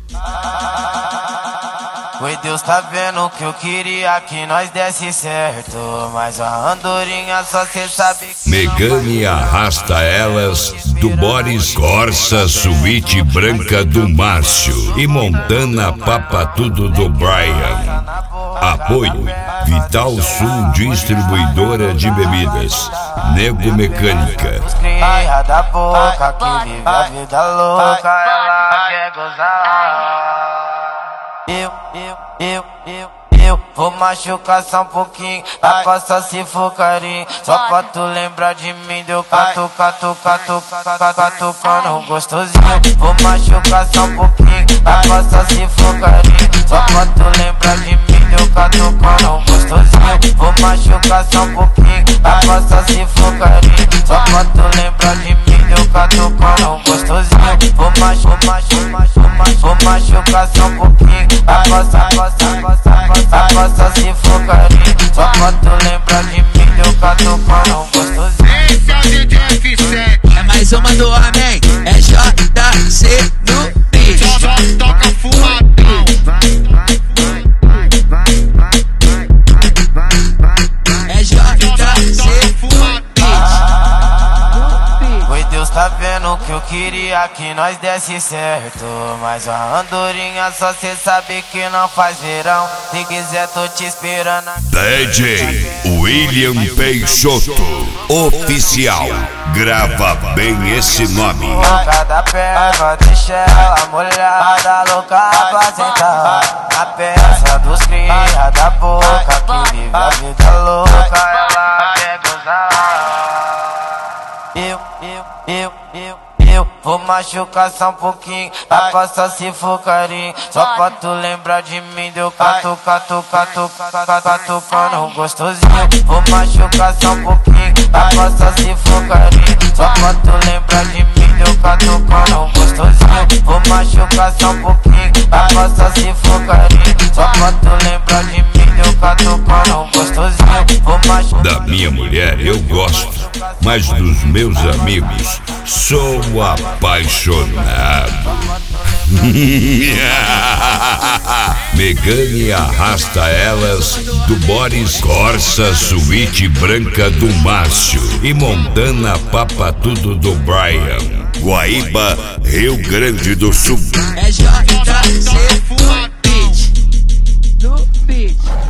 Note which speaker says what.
Speaker 1: Oi, Deus tá vendo que eu queria que nós desse certo, mas a andorinha só cê sabe que
Speaker 2: Megane arrasta elas do Boris Corsa, suíte branca do Márcio e Montana Papa Tudo do Brian. Apoio Vital Sul, distribuidora de bebidas. Nego Mecânica.
Speaker 1: os cria da boca que vive a vida louca, ela quer gozar. Eu vou machucar só um pouquinho, dá pra só se for carinho. Só pra tu lembrar de mim, deu catucando gostosinho. Vou machucar só um pouquinho, dá pra só se for carinho. Só pra tu lembrar de mim, deu catucando gostosinho. Vou machucar só um pouquinho, dá pra só se for carinho. Só pra tu lembrar de mim, deu catucando gostosinho. Vou machucar só um pouquinho, dá pra só se for carinho. Só pra tu lembrar de mim, deu catucando gostosinho.
Speaker 3: Esse é o DJ F7.
Speaker 4: É mais uma do homem, é JC no beat.
Speaker 3: Só toca fumadão.
Speaker 4: É JC
Speaker 3: Fumadão.
Speaker 1: Oi, Deus tá vendo que eu queria que nós desse certo, mas a andorinha só cê sabe que não faz verão. Se quiser tô te esperando aqui.
Speaker 2: DJ William Peixoto, oficial. Grava bem esse nome.
Speaker 1: Cada perna deixa ela molhada, louca pra sentar na peça dos cria da boca que vive a vida louca, ela quer gozar. Eu vou machucar só um pouquinho, dá pra só se for carinho. Só pra tu lembrar de mim, deu catucando gostosinho. Vou machucar só um pouquinho, dá pra só se for carinho. Só pra tu lembrar de mim, deu catucando gostosinho. Vou machucar só um pouquinho, dá pra só se for carinho. Só pra tu lembrar de mim, deu catucando gostosinho. Vou machucar.
Speaker 2: Da minha mulher eu gosto, mas dos meus amigos sou apaixonado. Megane arrasta elas do Boris Corsa, suíte branca do Márcio e Montana Papa Tudo do Brian. Guaíba, Rio Grande do Sul.
Speaker 4: é JC no beat.